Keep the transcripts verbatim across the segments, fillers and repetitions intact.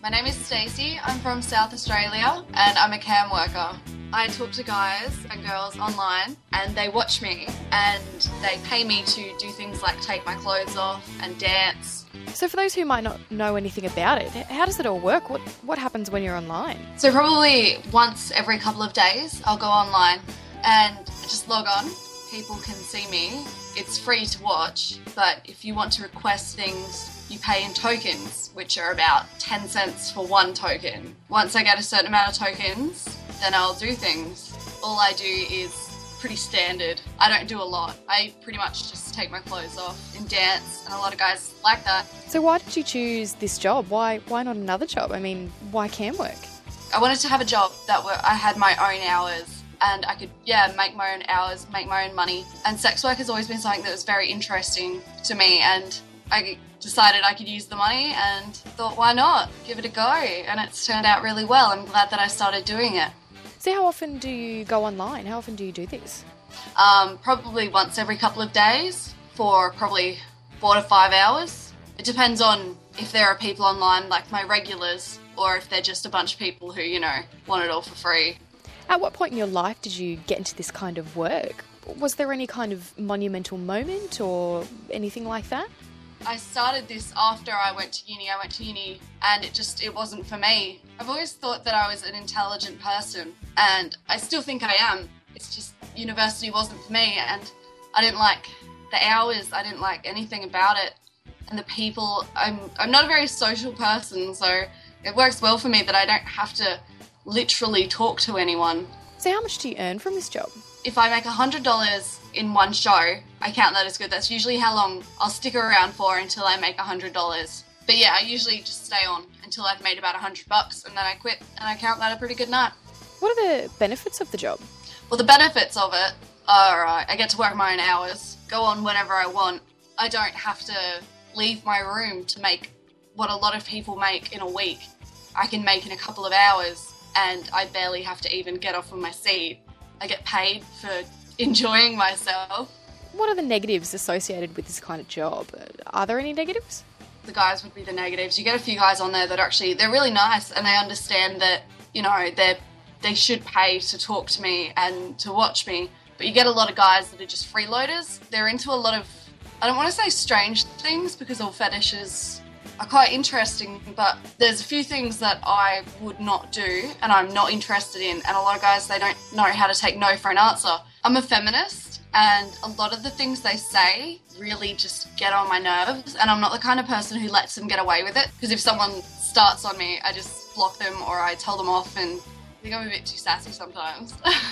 My name is Stacey. I'm from South Australia and I'm a cam worker. I talk to guys and girls online and they watch me and they pay me to do things like take my clothes off and dance. So for those who might not know anything about it, how does it all work? What what happens when you're online? So probably once every couple of days I'll go online and just log on. People can see me. It's free to watch, but if you want to request things, you pay in tokens, which are about ten cents for one token. Once I get a certain amount of tokens, then I'll do things. All I do is pretty standard. I don't do a lot. I pretty much just take my clothes off and dance, and a lot of guys like that. So why did you choose this job? Why why not another job? I mean, why cam work? I wanted to have a job that where I had my own hours and I could, yeah, make my own hours, make my own money. And sex work has always been something that was very interesting to me, and I decided I could use the money and thought, why not? Give it a go. And it's turned out really well. I'm glad that I started doing it. So how often do you go online? How often do you do this? Um, probably once every couple of days for probably four to five hours. It depends on if there are people online like my regulars or if they're just a bunch of people who, you know, want it all for free. At what point in your life did you get into this kind of work? Was there any kind of monumental moment or anything like that? I started this after I went to uni. I went to uni and it just, it wasn't for me. I've always thought that I was an intelligent person and I still think I am. It's just university wasn't for me and I didn't like the hours. I didn't like anything about it. And the people, I'm, I'm not a very social person, so it works well for me that I don't have to literally talk to anyone. So how much do you earn from this job? If I make one hundred dollars in one show, I count that as good. That's usually how long I'll stick around for until I make one hundred dollars. But yeah, I usually just stay on until I've made about one hundred bucks and then I quit and I count that a pretty good night. What are the benefits of the job? Well, the benefits of it are uh, I get to work my own hours, go on whenever I want. I don't have to leave my room to make what a lot of people make in a week. I can make in a couple of hours and I barely have to even get off of my seat. I get paid for enjoying myself. What are the negatives associated with this kind of job? Are there any negatives? The guys would be the negatives. You get a few guys on there that are actually, they're really nice and they understand that, you know, they're, they should pay to talk to me and to watch me. But you get a lot of guys that are just freeloaders. They're into a lot of, I don't want to say strange things because all fetishes are quite interesting, but there's a few things that I would not do and I'm not interested in, and a lot of guys, they don't know how to take no for an answer. I'm a feminist and a lot of the things they say really just get on my nerves, and I'm not the kind of person who lets them get away with it, because if someone starts on me, I just block them or I tell them off, and I think I'm a bit too sassy sometimes.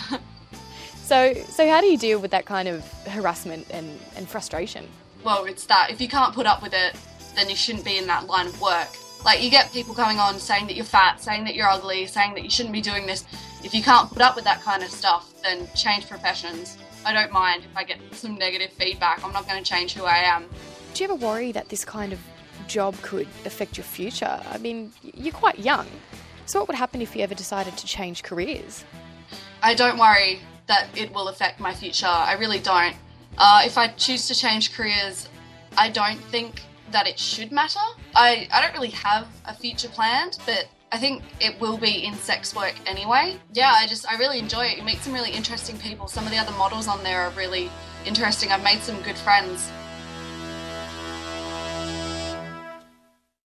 So so how do you deal with that kind of harassment and, and frustration? Well, it's that if you can't put up with it, then you shouldn't be in that line of work. Like, you get people coming on saying that you're fat, saying that you're ugly, saying that you shouldn't be doing this. If you can't put up with that kind of stuff, then change professions. I don't mind if I get some negative feedback. I'm not going to change who I am. Do you ever worry that this kind of job could affect your future? I mean, you're quite young. So what would happen if you ever decided to change careers? I don't worry that it will affect my future. I really don't. Uh, if I choose to change careers, I don't think that it should matter. I, I don't really have a future planned, but I think it will be in sex work anyway. Yeah, I just, I really enjoy it. You meet some really interesting people. Some of the other models on there are really interesting. I've made some good friends.